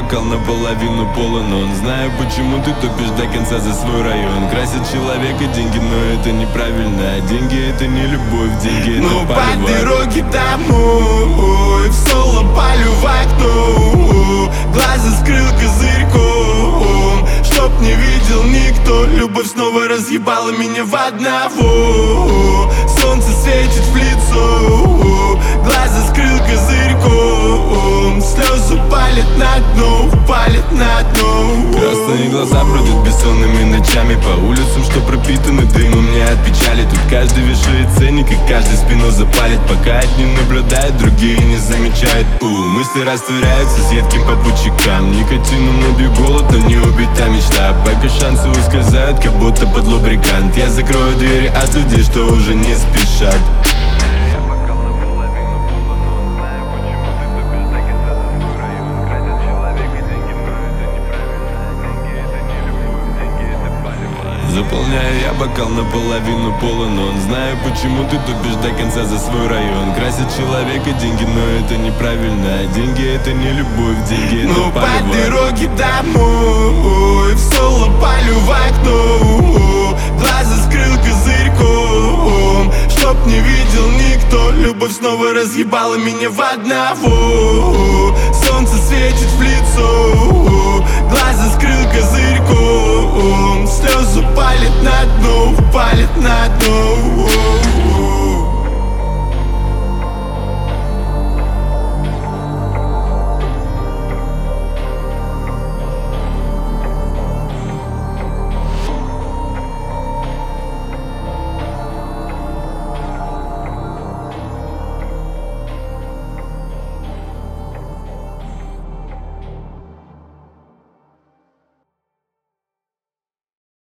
бокал наполовину полон. Он знаю, почему ты топишь до конца за свой район. Красят человека деньги, но это неправильно. Деньги это не любовь, деньги это по палево. дороге домой в соло палю в окно, глаза скрыл козырьком, чтоб не видел никто. Любовь снова разъебала меня в одного. Солнце светит в лицо, глаза скрыл козырьком, слезы палят на дно, палят на дно. Красные глаза бродят бессонными ночами по улицам, что пропитаны дымом не от печали. Тут каждый вешает ценник и каждый спину запалит, пока одни наблюдают, другие не замечают. Мысли растворяются с едким попутчикам. Никотином набью голод, но не убита мечта. Пока шансы ускользают, как будто под лубрикант. Я закрою двери от людей, что уже не спешат. Заполняю я бокал наполовину полон. Он знаю, почему ты тупишь до конца за свой район. Красят человека деньги, но это неправильно. Деньги это не любовь, деньги это палево. По дороге домой в соло палю в окно, глаза скрыл козырьком, чтоб не видел никто. Любовь снова разъебала меня в одного. Солнце светит в лицо, глаза скрыл козырьком,